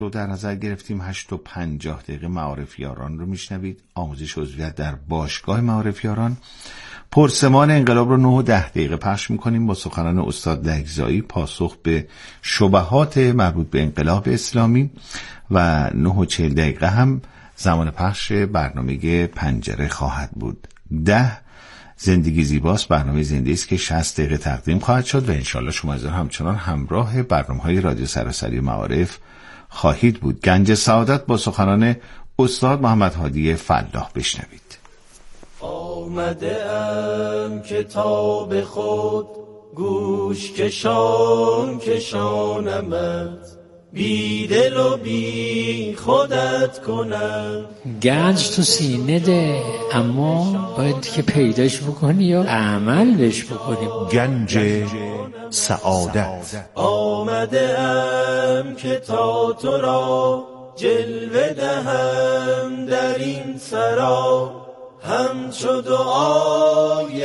رو در نظر گرفتیم. 8:50 معارفیاران رو میشنوید. آموزش عضویت در باشگاه معارفیاران. پرسمان انقلاب رو 9:10 پخش میکنیم با سخنان استاد لگزایی، پاسخ به شبهات مربوط به انقلاب اسلامی. و 9:40 هم زمان پخش برنامه پنجره خواهد بود. 10 زندگی زیباست، برنامه زنده است که 60 دقیقه تقدیم خواهد شد و انشالله شما از همچنان همراه برنامه‌های رادیو سراسری معارف خواهید بود. گنج سعادت با سخنان استاد محمد هادی فلاح بشنوید. آمده ام کتاب خود گوش کشان کشانمت، بی دل و بی خودت کنم. گنج تو سینه ده، اما باید که پیداش بکنی و عمل بهش بکنی. گنج سعادت. آمده ام که تا تو را جلوه دهم در این سرا، همچو دعای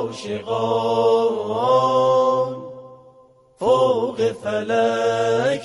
عاشقان فوق فلک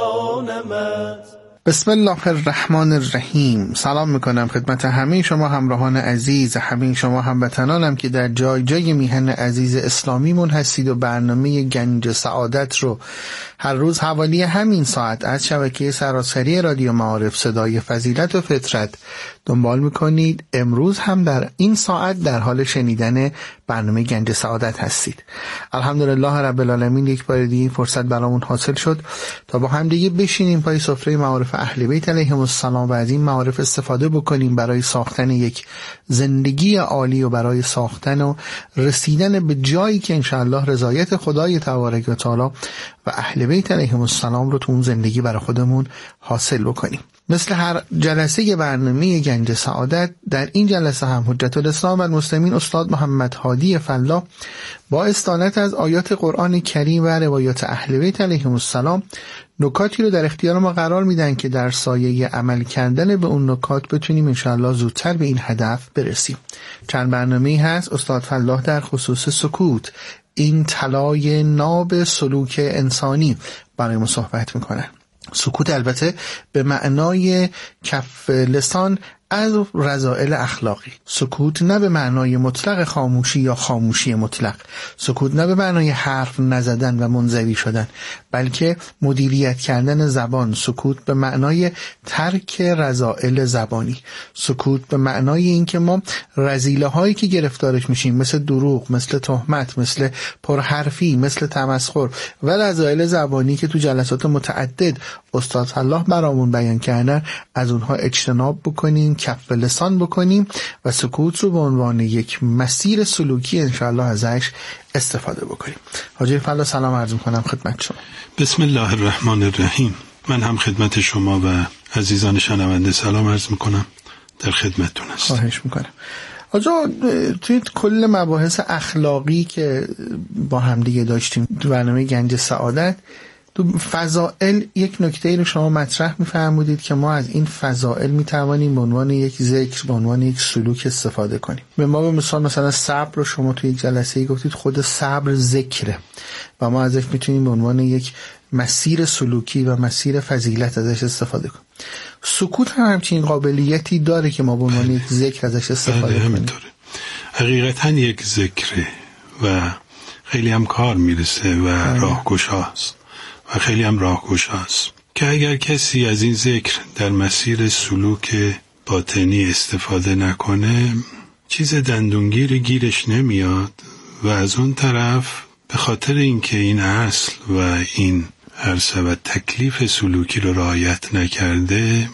رسانمت. بسم الله الرحمن الرحیم. سلام میکنم خدمت همه شما همراهان عزیز، همه شما هموطنانم که در جای جای میهن عزیز اسلامیمون هستید و برنامه گنج سعادت رو هر روز حوالی همین ساعت از شبکه سراسری رادیو معارف صدای فضیلت و فطرت دنبال میکنید. امروز هم در این ساعت در حال شنیدن برنامه گنج سعادت هستید. الحمدلله رب العالمین، یک بار دیگه این فرصت برامون حاصل شد تا با هم دیگه بشینیم پای سفره معارف اهل بیت علیهم السلام و از این معارف استفاده بکنیم برای ساختن یک زندگی عالی و برای ساختن و رسیدن به جایی که انشاءالله رضایت خدای تبارک و تعالی و اهل بیت علیهم السلام رو تو اون زندگی برای خودمون حاصل بکنیم. مثل هر جلسه برنامه گنج سعادت، در این جلسه هم حجت الاسلام و المسلمین استاد محمد هادی فلاح با استعانت از آیات قرآن کریم و روایات اهل بیت علیهم السلام نکاتی رو در اختیار ما قرار میدن که در سایه عمل کردن به اون نکات بتونیم انشاءالله زودتر به این هدف برسیم. چند برنامه‌ای هست استاد فلاح در خصوص سکوت، این طلای ناب سلوک انسانی، برای ما صحبت میکنن. سکوت البته به معنای کف لسان از رذائل اخلاقی. سکوت نه به معنای مطلق خاموشی یا خاموشی مطلق. سکوت نه به معنای حرف نزدن و منزوی شدن، بلکه مدیریت کردن زبان. سکوت به معنای ترک رذائل زبانی. سکوت به معنای این که ما رذیله هایی که گرفتارش میشیم، مثل دروغ، مثل تهمت، مثل پرحرفی، مثل تمسخر و رذائل زبانی که تو جلسات متعدد استاد فلاح برامون بیان کردن، از اونها اجتناب بکنیم، کف لسان بکنیم و سکوت رو به عنوان یک مسیر سلوکی انشاءالله ازش استفاده بکنیم. حاجی فلاح سلام عرض میکنم خدمت شما. بسم الله الرحمن الرحیم. من هم خدمت شما و عزیزان شنونده سلام عرض میکنم، در خدمتتون هستم. خواهش میکنم. آجا توی کل مباحث اخلاقی که با هم دیگه داشتیم تو برنامه گنج سعادت، تو فضائل یک نکته رو شما مطرح می‌فرمودید که ما از این فضائل می‌توانیم به عنوان یک ذکر، به عنوان یک سلوک استفاده کنیم. به ما به مثلا صبر رو شما توی یک جلسه‌ای گفتید خود صبر ذکره و ما ازش می‌تونیم به عنوان یک مسیر سلوکی و مسیر فضیلت ازش استفاده کنیم. سکوت هم همچین قابلیتی داره که ما به عنوان یک ذکر ازش استفاده کنیم. همینطوره. حقیقتاً یک ذکره و خیلی هم کار میرسه و راهگشاست و خیلی هم راهگشاست که اگر کسی از این ذکر در مسیر سلوک باطنی استفاده نکنه، چیز دندونگیری گیرش نمیاد و از اون طرف به خاطر اینکه این اصل و این عرصه و تکلیف سلوکی رو رعایت نکرده،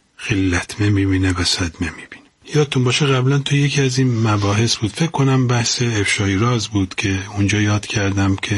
خلتمه میبینه و صدمه میبینه. یادتون باشه قبلا تو یکی از این مباحث بود، فکر کنم بحث افشای راز بود، که اونجا یاد کردم که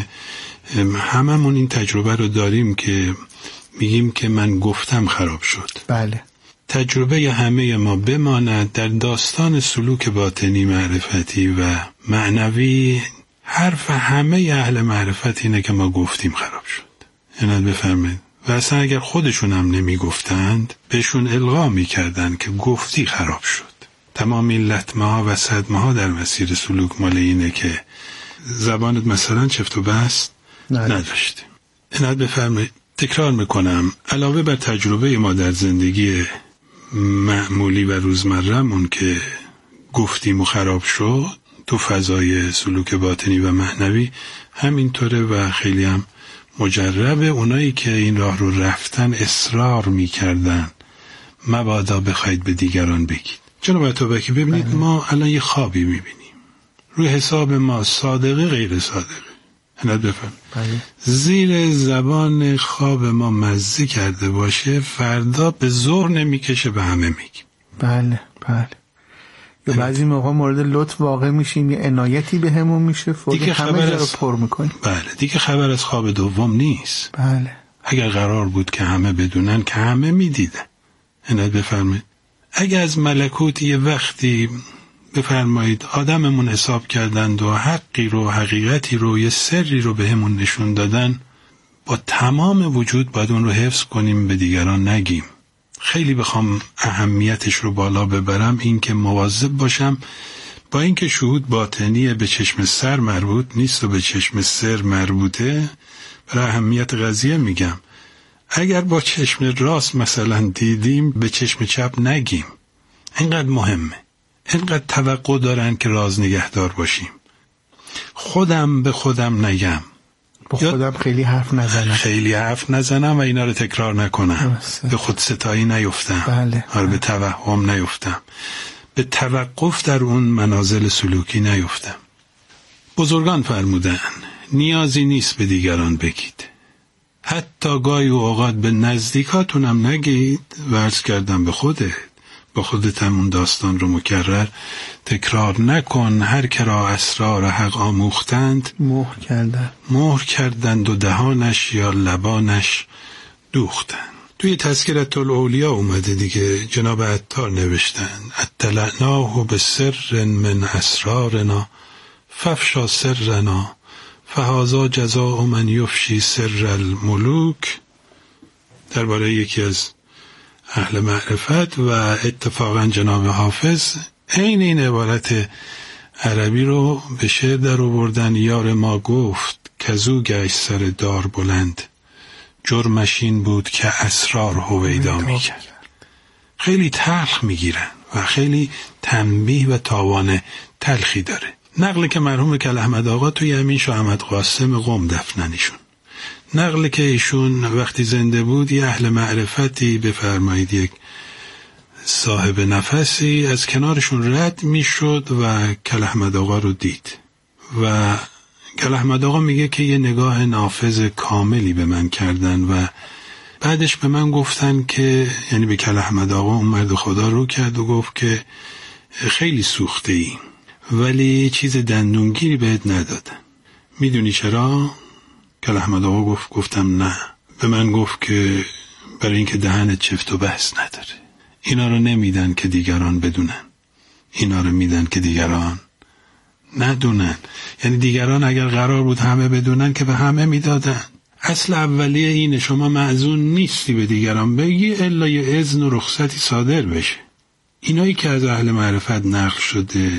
هممون این تجربه رو داریم که میگیم که من گفتم خراب شد. بله. تجربه همه ما بماند در داستان سلوک باطنی، معرفتی و معنوی. حرف همه اهل معرفت اینه که ما گفتیم خراب شد. اینت بفرمایید. و اصلا اگر خودشون هم نمی گفتند، بهشون القا می کردن که گفتی خراب شد. تمام این لطمه ها و صدمه ها در مسیر سلوک مال اینه که زبانت مثلا چفت و بست نداشتی. اینت بفرمایید. تکرار میکنم، علاوه بر تجربه ما در زندگی معمولی و روزمره‌مون که گفتیم و خراب شد تو فضای سلوک باطنی و معنوی، همینطوره و خیلی هم مجربه. اونایی که این راه رو رفتن اصرار میکردن مبادا بخواید به دیگران بگید. جناب عطابکی ببینید، ما الان یه خوابی میبینیم، روی حساب ما صادقه غیر صادقه، هنوز بفهم زیر زبان خواب ما مزه کرده باشه، فردا به زور نمیکشه به همه میگیم. بله یا بعضی موقع مورد لطف واقع میشیم، یه عنایتی به همون میشه، دیگه همه جا رو پر میکنیم. بله، دیگه خبر از خواب دوم نیست. بله، اگر قرار بود که همه بدونن که همه میدیدن. هنوز بفرمایید، اگر از ملکوت یه وقتی بفرمایید آدممون حساب کردند و حقی رو، حقیقتی رو، یه سری رو به همون نشون دادن، با تمام وجود باید اون رو حفظ کنیم، به دیگران نگیم. خیلی بخوام اهمیتش رو بالا ببرم، این که مواظب باشم با اینکه شهود باطنی به چشم سر مربوط نیست و به چشم سر مربوطه، برای اهمیت قضیه میگم. اگر با چشم راست مثلا دیدیم، به چشم چپ نگیم. اینقدر مهمه، اینقدر توقع دارن که راز نگهدار باشیم. خودم به خودم نگم، با خودم خیلی حرف نزنم و اینا رو تکرار نکنم. به خود ستایی نیفتم. بله. به توهم نیفتم، به توقف در اون منازل سلوکی نیفتم. بزرگان فرمودن نیازی نیست به دیگران بگید، حتی گاهی و اوقات به نزدیکاتونم نگید. و عرض کردم به خودت هم اون داستان رو مکرر تکرار نکن. هر که را اسرار حق آموختند مهر کردند و دهانش یا لبانش دوختند. توی تذکرة الاولیا اومده دیگه، جناب عطار نوشتن اطلعناه بسر من اسرارنا فافشا سرنا فهذا جزاء من یفشی سر الملوک. درباره یکی از اهل معرفت و اتفاقا جناب حافظ عین این عبارت عربی رو به شعر در آوردن. یار ما گفت کزو گشت سر دار بلند، جرمش این بود که اسرار هویدا میکرد. خیلی تلخ میگیرن و خیلی تنبیه و تاوان تلخی داره. نقل که مرحوم کل احمد آقا توی همین شاه احمد قاسم قم دفننشون، نقل که ایشون وقتی زنده بود یه اهل معرفتی بفرمایید، یک صاحب نفسی از کنارشون رد میشد و کل احمد آقا رو دید و کل احمد آقا میگه که یه نگاه نافذ کاملی به من کردن و بعدش به من گفتن که، یعنی به کل احمد آقا، اون مرد خدا رو کرد و گفت که خیلی سوخته ای ولی چیز دندونگیری بهت ندادن. میدونی چرا؟ کل احمد آقا گفتم نه. به من گفت که برای اینکه دهنت چفت و بحث نداره. اینا رو نمیدن که دیگران بدونن، اینا رو میدن که دیگران ندونن. یعنی دیگران اگر قرار بود همه بدونن که به همه میدادن. اصل اولیه اینه، شما معزون نیستی به دیگران بگی الا یه اذن و رخصتی صادر بشه. اینایی که از اهل معرفت نقل شده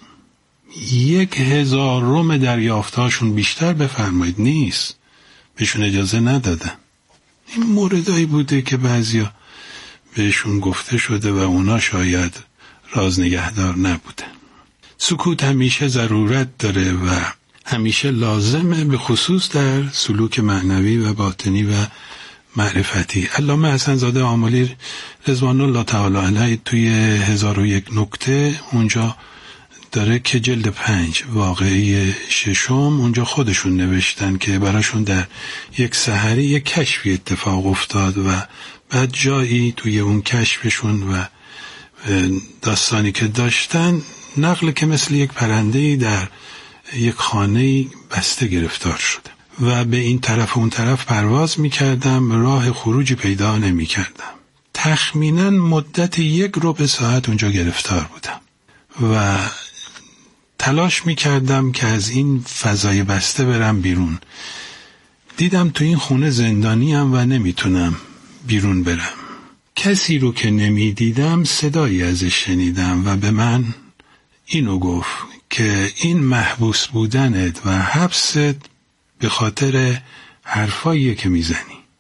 1000 دریافتاشون بیشتر بفرمایید نیست، بهشون اجازه ندادن. این موردایی بوده که بعضیا بهشون گفته شده و اونا شاید راز نگهدار نبودن. سکوت همیشه ضرورت داره و همیشه لازمه، به خصوص در سلوک معنوی و باطنی و معرفتی. علامه حسن زاده آملی رضوان الله تعالی علیه توی 1001 نکته اونجا داره که جلد 5 واقعه 6 اونجا خودشون نوشتن که براشون در یک سحری یک کشفی اتفاق افتاد و بعد جایی توی اون کشفشون و داستانی که داشتن نقل که مثل یک پرنده‌ای در یک خانه بسته گرفتار شده و به این طرف و اون طرف پرواز می‌کردم، راه خروجی پیدا نمی‌کردم. تخمیناً مدت 1 ربع ساعت اونجا گرفتار بودم و تلاش می‌کردم که از این فضای بسته برم بیرون. دیدم تو این خونه زندانیم و نمیتونم بیرون برم. کسی رو که نمیدیدم صدایی ازش شنیدم و به من اینو گفت که این محبوس بودنت و حبست به خاطر حرفاییه که میزنی.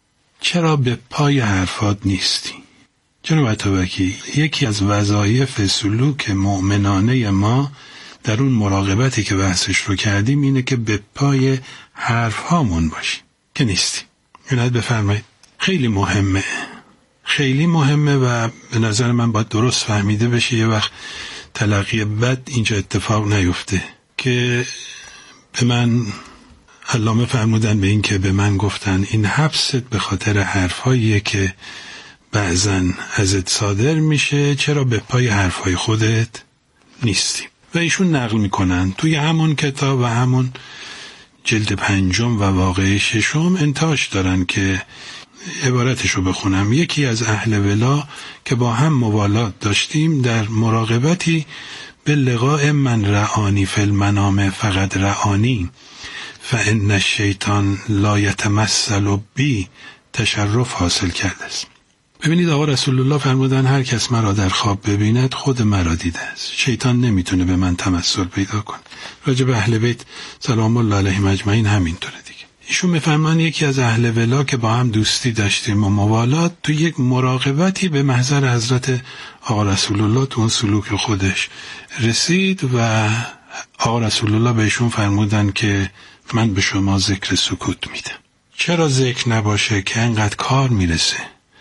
چرا به پای حرفات نیستی؟ جناب عطابکی، یکی از وظایف سلوک مؤمنانه ما در اون مراقبتی که بحثش رو کردیم اینه که به پای حرف هامون باشیم که نیستی. عنایت بفرمایید. خیلی مهمه، خیلی مهمه و به نظر من باید درست فهمیده بشه، یه وقت تلقی بد اینجا اتفاق نیفته. که به من علامه فرمودن به این که به من گفتن این حبست به خاطر حرفاییه که بعضن ازت صادر میشه، چرا به پای حرفای خودت نیستی؟ و ایشون نقل میکنن توی همون کتاب و همون جلد 5 و واقعه 6 انتهاش دارن که عبارتشو بخونم. یکی از اهل ولا که با هم موالات داشتیم در مراقبتی به لقاء من رعانی فی المنام فقط رعانی فان الشیطان لا یتمثل بی تشرف حاصل کرده است. ببینید آقا رسول الله فرمودن هر کس مرا در خواب ببیند خود مرا دیده است. شیطان نمیتونه به من تمثل پیدا کنه. راجب اهل بیت سلام الله علیهم اجمعین همینطوره دیگه. ایشون میفرمان یکی از اهل ولا که با هم دوستی داشتیم و موالات تو یک مراقبتی به محضر حضرت آقا رسول الله تو اون سلوک خودش رسید و آقا رسول الله بهشون فرمودن که من به شما ذکر سکوت میدم. چرا ذکر نباشه که انقدر کار میرسه؟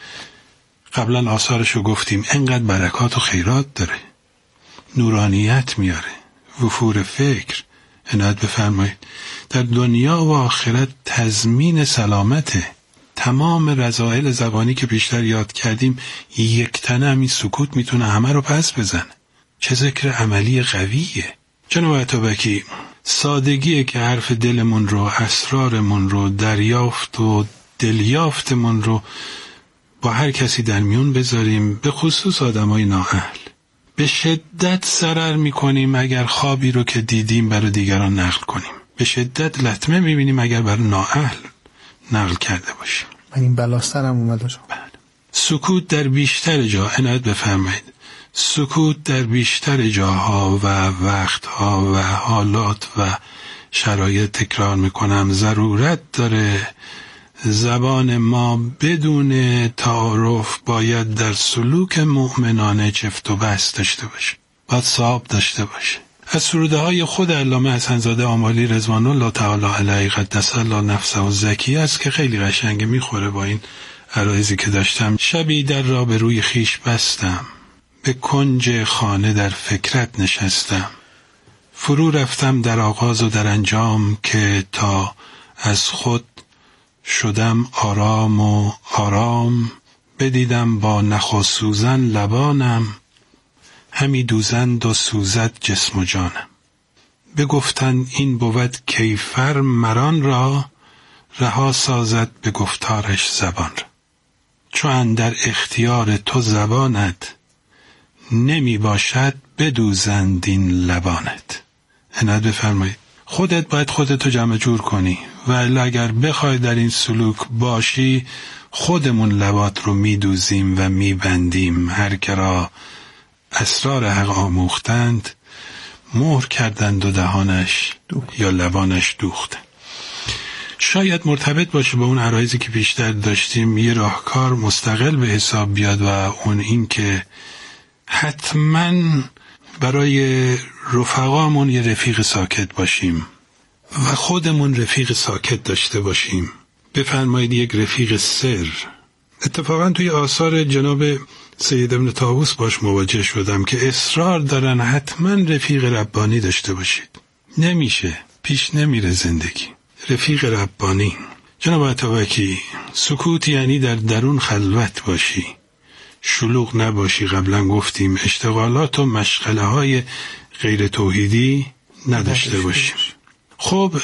قبلا آثارشو گفتیم، انقدر برکات و خیرات داره، نورانیت میاره، وفور فکر. عنایت بفرمایید. در دنیا و آخرت تضمین سلامته. تمام رذائل زبانی که بیشتر یاد کردیم یک تنه همین سکوت میتونه همه رو پس بزنه. چه ذکر عملی قویه. جناب عطابکی، سادگیه که حرف دلمون رو، اسرارمون رو، دریافت و دلیافتمون رو با هر کسی در میون بذاریم، به خصوص آدمای نااهل. به شدت ضرر میکنیم اگر خوابی رو که دیدیم برای دیگران نقل کنیم. به شدت لطمه میبینیم اگر برای نااهل نقل کرده باشیم. من این بلاسترم اومده شد. سکوت در بیشتر جا، عنایت بفرمایید، سکوت در بیشتر جاها و وقتها و حالات و شرایط، تکرار میکنم، ضرورت داره زبان ما بدون تعارف باید در سلوک مؤمنانه چفت و بست داشته باشه، باید صاحب داشته باشه. از سروده های خود علامه حسن‌زاده آمالی رضوان الله تعالی علیه قدس الله نفسه و زکی است که خیلی قشنگه، میخوره با این عرایزی که داشتم. شبی در را به روی خیش بستم، به کنج خانه در فکرت نشستم، فرو رفتم در آغاز و در انجام که تا از خود شدم آرام و آرام، بدیدم با نخ و سوزن لبانم، همی دوزند و سوزد جسم و جانم. بگفتند این بود کیفر مران را، رها سازد به گفتارش زبان را. چو اندر اختیار تو زبانت، نمی باشد بدوزند این لبانت. عنایت بفرمایید. خودت باید خودتو جمع جور کنی و اگر بخوای در این سلوک باشی، خودمون لبات رو میدوزیم و میبندیم. هر که را اسرار حق آموختند، مهر کردند و دهانش یا لبانش دوختند. شاید مرتبط باشه با اون عرایزی که بیشتر داشتیم، یه راهکار مستقل به حساب بیاد و اون این که حتما برای رفقامون یه رفیق ساکت باشیم و خودمون رفیق ساکت داشته باشیم. بفرمایید یک رفیق سر. اتفاقا توی آثار جناب سید ابن طاووس باش مواجه شدم که اصرار دارن حتما رفیق ربانی داشته باشید. نمیشه، پیش نمیره زندگی. رفیق ربانی. جناب عطابکی، سکوت یعنی در درون خلوت باشی، شلوغ نباشی. قبلا گفتیم اشتغالات و مشغله های غیر توحیدی نداشته باشیم. خب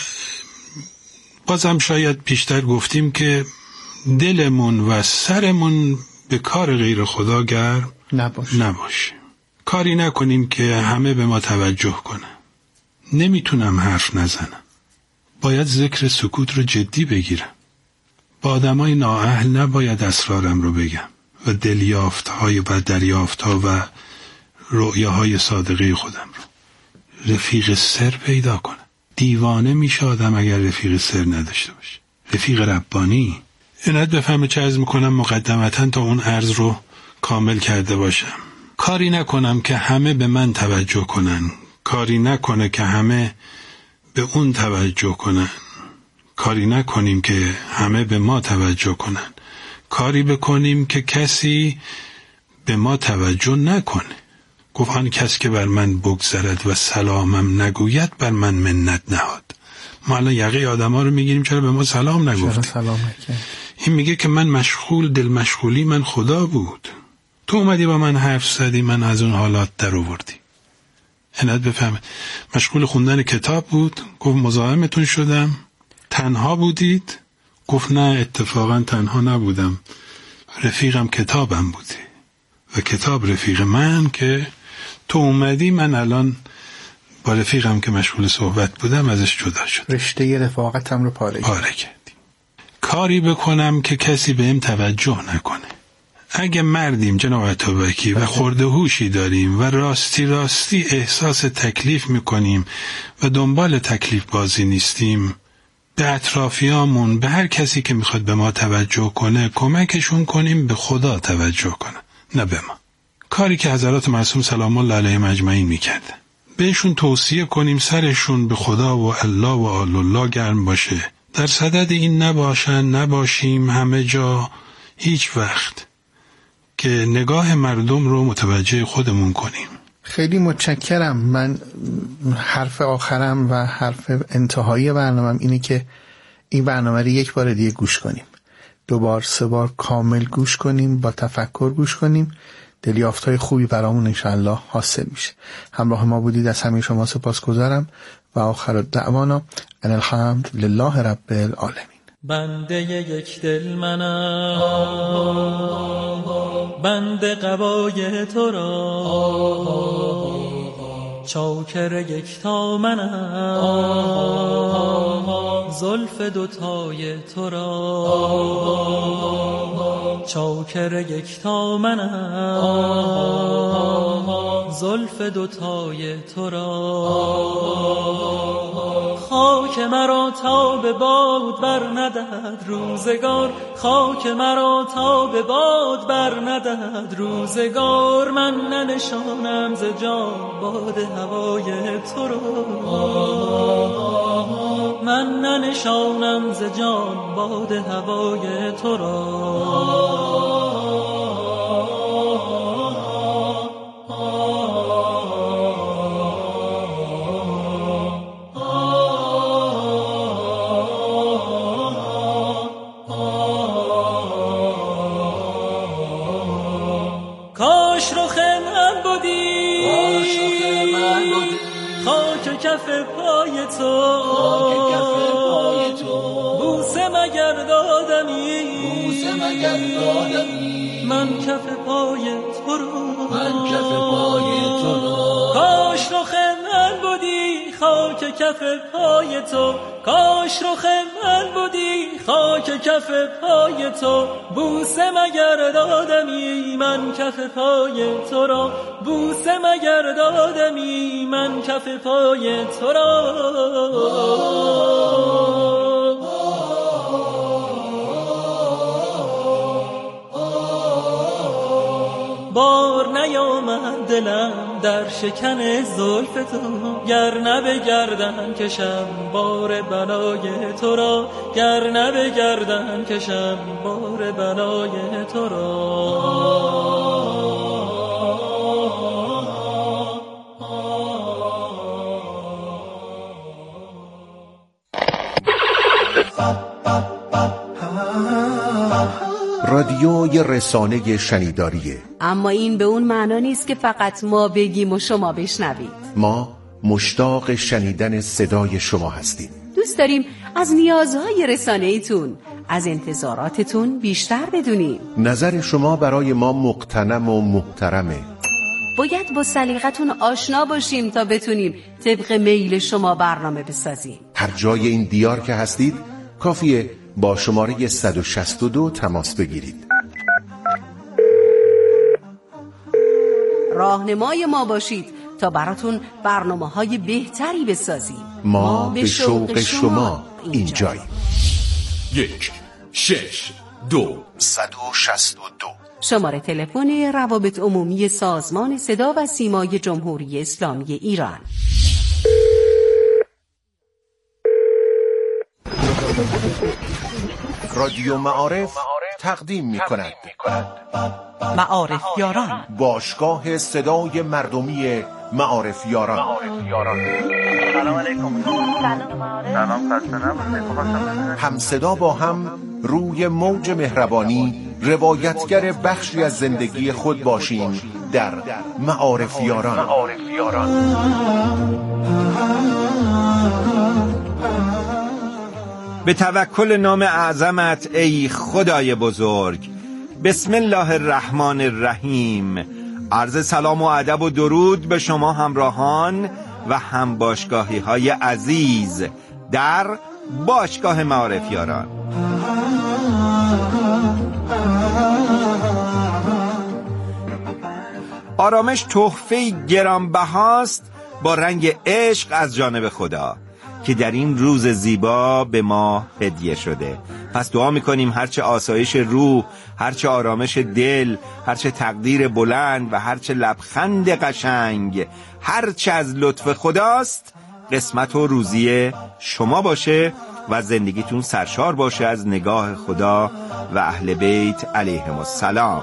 بازم شاید پیشتر گفتیم که دلمون و سرمون به کار غیر خدا گرم نباشه. کاری نکنیم که همه به ما توجه کنن. نمیتونم حرف نزنم، باید ذکر سکوت رو جدی بگیرم. با آدمای نااهل نباید اسرارم رو بگم و دلیافت‌های و دریافت‌ها و رؤیاهای صادقه خودم رو. رفیق سر پیدا کنم. دیوانه میشه آدم اگر رفیق سر نداشته باشه. رفیق ربانی. عنایت بفهمه چه عرض میکنم مقدمتا تا اون عرض رو کامل کرده باشم. کاری نکنم که همه به من توجه کنن، کاری نکنه که همه به اون توجه کنن، کاری نکنیم که همه به ما توجه کنن، کاری بکنیم که کسی به ما توجه نکنه. گفت آن کس که بر من بگذرد و سلامم نگوید بر من منت نهاد. ما الان یقه آدم ها رو میگیریم چرا به ما سلام نگفتی؟ این میگه که من مشغول، دل مشغولی من خدا بود، تو اومدی با من حرف زدی، من از اون حالات در آوردی. عنایت بفهمه مشغول خوندن کتاب بود، گفت مزاحمتون شدم. تنها بودید؟ گفت نه اتفاقا تنها نبودم، رفیقم کتابم بودی و کتاب رفیق من که تو اومدی، من الان با رفیقم که مشغول صحبت بودم ازش جدا شد، رشته رفاقتم رو پاره کردی. کاری بکنم که کسی بهم توجه نکنه. اگه مردیم جناب اتابکی و خورده هوشی داریم و راستی احساس تکلیف میکنیم و دنبال تکلیف بازی نیستیم، به اطرافیامون، به هر کسی که میخواد به ما توجه کنه کمکشون کنیم به خدا توجه کنه، نه به ما. کاری که حضرات معصوم سلام الله علیهم اجمعین میکرده، بهشون توصیه کنیم سرشون به خدا و الله و آل الله گرم باشه، در صدد این نباشیم همه جا هیچ وقت که نگاه مردم رو متوجه خودمون کنیم. خیلی متشکرم. من حرف آخرم و حرف انتهایی برنامه‌ام اینه که این برنامه رو یک بار دیگه گوش کنیم، 2 بار 3 بار کامل گوش کنیم، با تفکر گوش کنیم، دریافت‌های خوبی برامون انشالله حاصل میشه. همراه ما بودید، از همه شما سپاسگزارم و آخر دعوانا ان الحمد لله رب العالمین. بنده یک دل منم، بنده قبای تو را، چاکر یکتا منم، زلف دوتای تو را، چاکر یکتا منم، زلف دوتای تو را. خاک مرا تا به باد بر ندهد روزگار، خاک مرا تا به باد بر ندهد روزگار، من ننشانم ز جان باد هوای تو را، من ننشانم ز جان باد هوای تو را. کف پای تو بوسه مگر دادمی، من کف پای تو رو، کاش رخ من بودی خاک کف پای تو، کاش رخ من بودی خاک کف پای تو، بوسه مگر دادمی من کف پای تو را، بوسه مگر دادمی من کف پای تو را. بار نیامد دلم در شکن زلف تو، گر نه به گردن کشم بار بلای تو را، گر نه به گردن کشم بار بلای تو را. رادیو یه رسانه شنیداریه، اما این به اون معنا نیست که فقط ما بگیم و شما بشنوید. ما مشتاق شنیدن صدای شما هستیم. دوست داریم از نیازهای رسانه‌ایتون، از انتظاراتتون بیشتر بدونیم. نظر شما برای ما مقتنم و محترمه. باید با سلیقتون آشنا باشیم تا بتونیم طبق میل شما برنامه بسازیم. هر جای این دیار که هستید کافیه با شماره 162 تماس بگیرید. راهنمای ما باشید تا براتون برنامه‌های بهتری بسازیم. ما به شوق شما اینجاییم. 1 6 شماره تلفن روابط عمومی سازمان صدا و سیمای جمهوری اسلامی ایران. رادیو معارف تقدیم می کند معارف یاران، باشگاه صدای مردمی معارف یاران. سلام علیکم. سلام خسته نباشید. هم صدا با هم روی موج مهربانی روایتگر بخشی از زندگی خود باشیم در معارف یاران. به توکل نام اعظمت ای خدای بزرگ. بسم الله الرحمن الرحیم. عرض سلام و ادب و درود به شما همراهان و هم باشگاهی های عزیز در باشگاه معارف یاران. آرامش تحفه گرانبهاست با رنگ عشق از جانب خدا که در این روز زیبا به ما هدیه شده. پس دعا میکنیم هرچه آسایش روح، هرچه آرامش دل، هرچه تقدیر بلند و هرچه لبخند قشنگ، هرچه از لطف خداست قسمت و روزی شما باشه و زندگیتون سرشار باشه از نگاه خدا و اهل بیت علیهم السلام.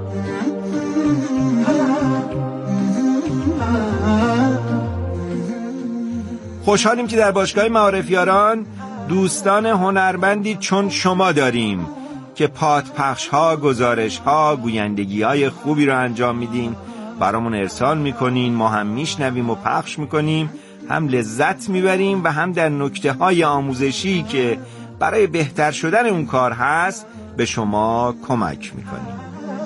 خوشحالیم که در باشگاه معارف یاران دوستان هنرمندی چون شما داریم که پادپخش ها، گزارش ها، گویندگی های خوبی رو انجام میدین، برامون ارسال میکنین، ما هم میشنویم و پخش میکنیم، هم لذت میبریم و هم در نکته های آموزشی که برای بهتر شدن اون کار هست به شما کمک میکنیم.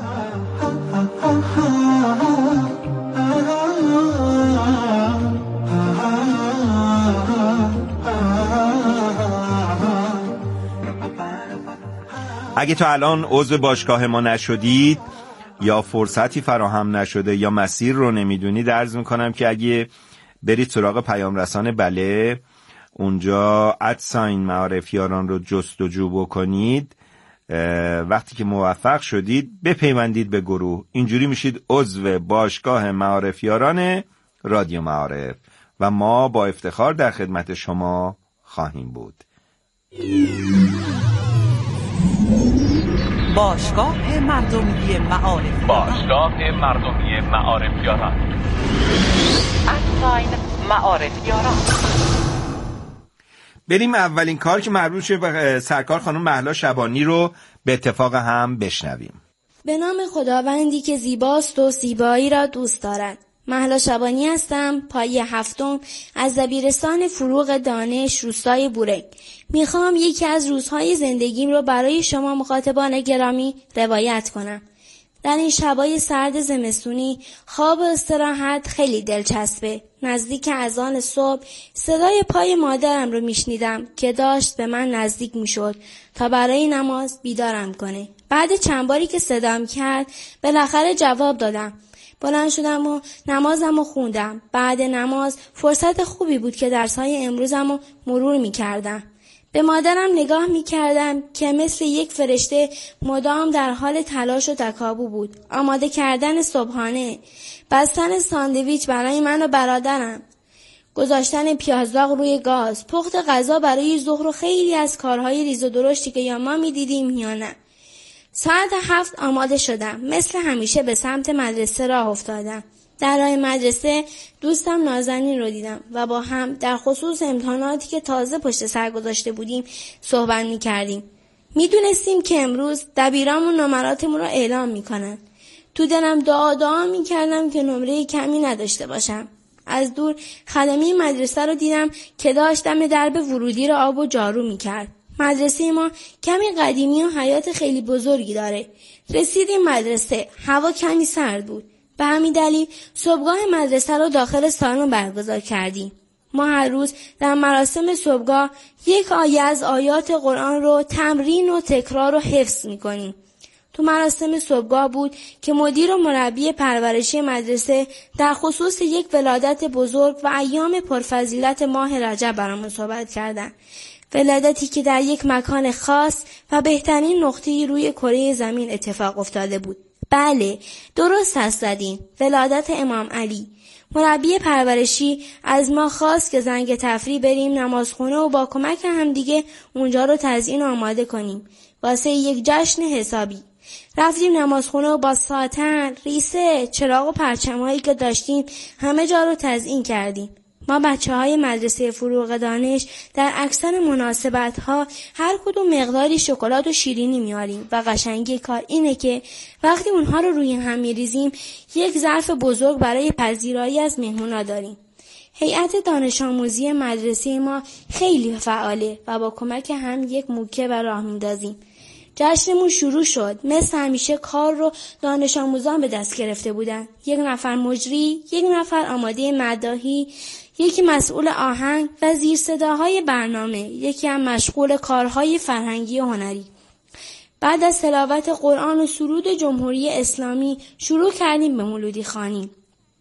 اگه تا الان عضو باشگاه ما نشدید یا فرصتی فراهم نشده یا مسیر رو نمیدونید، عرض میکنم که اگه برید سراغ پیام رسان بله، اونجا ادساین معارف یاران رو جستجو بکنید، وقتی که موفق شدید بپیوندید به گروه، اینجوری میشید عضو باشگاه معارف یاران رادیو معارف و ما با افتخار در خدمت شما خواهیم بود. باشگاه مردمی معارف، باشگاه مردمی معارف یاران. ادساین معارف یاران. بریم اولین کار که مربوط به سرکار خانم مهلا شبانی رو به اتفاق هم بشنویم. به نام خداوندی که زیباست و زیبایی را دوست دارد. مهلا شبانی هستم، پایه هفتم از دبیرستان فروغ دانش روستای بورگ. میخوام یکی از روزهای زندگیم رو برای شما مخاطبان گرامی روایت کنم. در این شبای سرد زمستونی خواب و استراحت خیلی دلچسبه. نزدیک اذان صبح صدای پای مادرم رو میشنیدم که داشت به من نزدیک میشد تا برای نماز بیدارم کنه. بعد چند باری که صدام کرد بالاخره جواب دادم. بلند شدم و نمازم رو خوندم. بعد نماز فرصت خوبی بود که درس‌های امروزم رو مرور می‌کردم. به مادرم نگاه می‌کردم که مثل یک فرشته مدام در حال تلاش و تکاپو بود. آماده کردن صبحانه، بستن ساندویچ برای من و برادرم، گذاشتن پیازداغ روی گاز، پخت غذا برای ظهر و خیلی از کارهای ریز و درشتی که یا ما می‌دیدیم یا نه. ساعت 7 آماده شدم. مثل همیشه به سمت مدرسه راه افتادم. در راه مدرسه دوستم نازنین رو دیدم و با هم در خصوص امتحاناتی که تازه پشت سر گذاشته بودیم صحبت می‌کردیم. می‌دونستیم که امروز دبیرامون نمراتمون رو اعلام می‌کنن. تو دلم دعا می‌کردم که نمره کمی نداشته باشم. از دور خدمه مدرسه رو دیدم که داشت دم درب ورودی رو آب و جارو می‌کرد. مدرسه ما کمی قدیمی و حیاط خیلی بزرگی داره. رسیدیم مدرسه، هوا کمی سرد بود. به همین دلیل صبحگاه مدرسه رو داخل سالن برگزار کردیم. ما هر روز در مراسم صبحگاه یک آیه از آیات قرآن رو تمرین و تکرار و حفظ می‌کنیم. تو مراسم صبحگاه بود که مدیر و مربی پرورشی مدرسه در خصوص یک ولادت بزرگ و ایام پرفضیلت ماه رجب برامون صحبت کردن. ولادتی که در یک مکان خاص و بهترین نقطه‌ای روی کره زمین اتفاق افتاده بود. بله، درست هست زدین. ولادت امام علی. مربی پرورشی از ما خواست که زنگ تفریح بریم نمازخونه و با کمک همدیگه اونجا رو تزیین آماده کنیم واسه یک جشن حسابی. رفتیم نمازخونه و با ساتن، ریسه، چراغ و پرچم‌هایی که داشتیم همه جا رو تزیین کردیم. ما بچه‌های مدرسه فروغ دانش در اکثر مناسبت‌ها هر کدوم مقداری شکلات و شیرینی میاریم و قشنگی کار اینه که وقتی اونها رو روی هم میریزیم یک ظرف بزرگ برای پذیرایی از مهمونا داریم. هیئت دانش آموزی مدرسه ما خیلی فعاله و با کمک هم یک موکه و راه میندازیم. جشنمون شروع شد. مثل همیشه کار رو دانش آموزان به دست گرفته بودن. یک نفر مجری، یک نفر آماده مداحی، یکی مسئول آهنگ و زیر صداهای برنامه، یکی هم مشغول کارهای فرهنگی و هنری. بعد از تلاوت قرآن و سرود جمهوری اسلامی شروع کردیم به مولودی خوانی.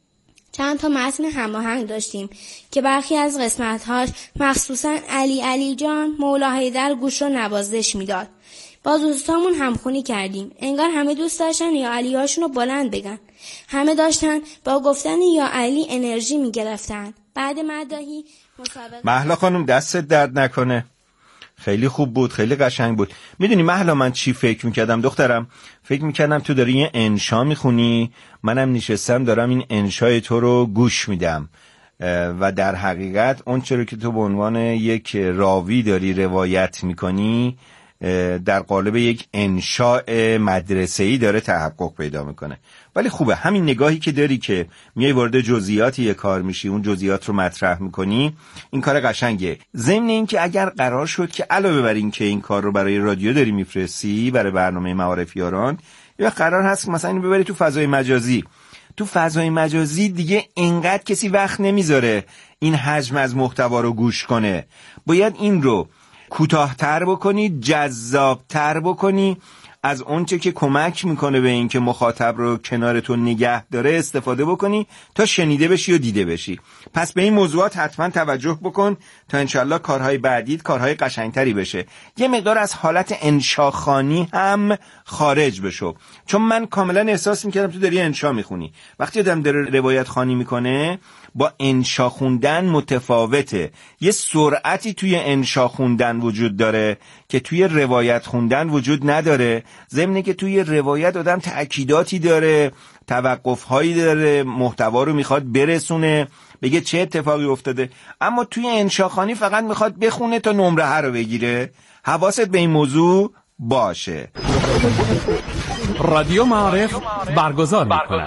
چند تا متن هماهنگ داشتیم که برخی از قسمت‌هاش مخصوصاً علی جان مولا حیدر گوش رو نوازش میداد. با دوستامون همخونی کردیم. انگار همه دوست داشتن یا علی هاشون رو بلند بگن. همه داشتن با گفتن یا علی انرژی میگرفتن. بعد مداحی مسابقه. مهلا خانم دستت درد نکنه. خیلی خوب بود، خیلی قشنگ بود. میدونی مهلا من چی فکر میکردم دخترم؟ فکر میکردم تو داری یه انشا میخونی، منم نشستم دارم این انشای تو رو گوش میدم و در حقیقت اون چرا که تو به عنوان یک راوی داری روایت میکنی در قالب یک انشاء مدرسه‌ای داره تحقق پیدا میکنه. ولی خوبه همین نگاهی که داری که میای وارد جزئیات یه کار میشی، اون جزئیات رو مطرح میکنی، این کار قشنگه. ضمن این که اگر قرار شد که علاوه بر این که این کار رو برای رادیو داری میفرستی برای برنامه معارف یاران، یا قرار هست که مثلا اینو ببری تو فضای مجازی. تو فضای مجازی دیگه اینقدر کسی وقت نمیذاره این حجم از محتوا رو گوش کنه. باید این رو کوتاه‌تر بکنی، جذاب‌تر بکنی، از اونچه که کمک میکنه به این که مخاطب رو کنار تو نگه داره استفاده بکنی تا شنیده بشی و دیده بشی. پس به این موضوعات حتما توجه بکن تا انشالله کارهای بعدیت کارهای قشنگتری بشه. یه مقدار از حالت انشاخوانی هم خارج بشو، چون من کاملا احساس میکردم تو داری انشا میخونی. وقتی آدم داره روایت خوانی میکنه با انشا خوندن متفاوته. یه سرعتی توی انشا خوندن وجود داره که توی روایت خوندن وجود نداره. ضمن که توی روایت آدم تأکیداتی داره، توقف‌هایی داره، محتوا رو میخواد برسونه، بگه چه اتفاقی افتاده. اما توی انشاخوانی فقط میخواد بخونه تا نمره رو بگیره. حواست به این موضوع باشه. رادیو معارف برگزار میکنه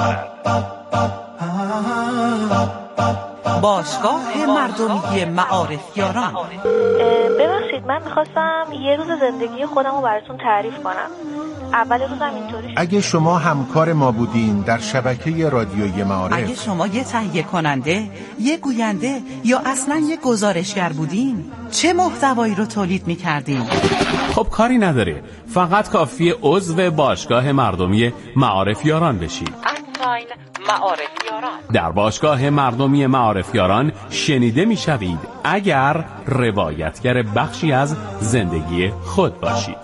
باشگاه مردمی معارف یاران. ببخشید من میخواستم یه روز زندگی خودم رو براتون تعریف کنم. اول روزم اینطوری شد. اگه شما همکار ما بودین در شبکه رادیوی معارف، اگه شما یه تهیه کننده، یه گوینده یا اصلا یه گزارشگر بودین، چه محتوایی رو تولید میکردین؟ خب کاری نداره، فقط کافیه عضو باشگاه مردمی معارف یاران بشید. معارف یاران. در باشگاه مردمی معارف یاران شنیده میشوید اگر روایتگر بخشی از زندگی خود باشید.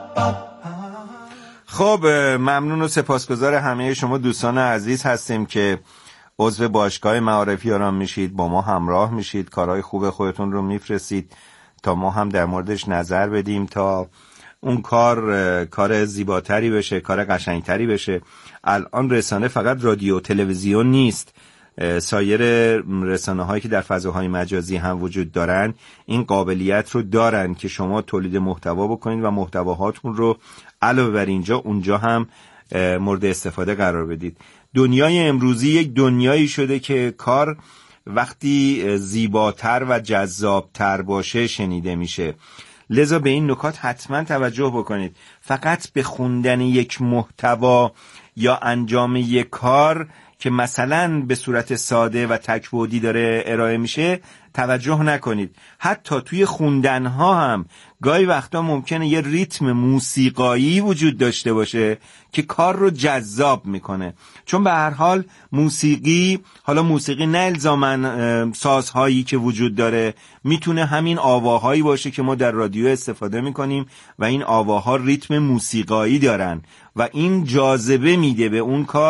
خب ممنون و سپاسگزار همه شما دوستان عزیز هستیم که عضو باشگاه معارف یاران میشید، با ما همراه میشید، کارهای خوب خودتون رو میفرستید تا ما هم در موردش نظر بدیم تا اون کار زیباتری بشه، کار قشنگتری بشه. الان رسانه فقط رادیو تلویزیون نیست، سایر رسانه هایی که در فضاهای مجازی هم وجود دارن این قابلیت رو دارن که شما تولید محتوا بکنید و محتواهاتون رو علاوه بر اینجا اونجا هم مورد استفاده قرار بدید. دنیای امروزی یک دنیایی شده که کار وقتی زیباتر و جذابتر باشه شنیده میشه. لذا به این نکات حتما توجه بکنید. فقط به خوندن یک محتوا یا انجام یک کار که مثلا به صورت ساده و تک‌بعدی داره ارائه میشه توجه نکنید. حتی توی خوندنها هم گاهی وقتا ممکنه یه ریتم موسیقایی وجود داشته باشه که کار رو جذاب میکنه. چون به هر حال موسیقی، حالا موسیقی نه الزاماً سازهایی که وجود داره، میتونه همین آواهایی باشه که ما در رادیو استفاده میکنیم و این آواها ریتم موسیقایی دارن و این جاذبه میده به اون کار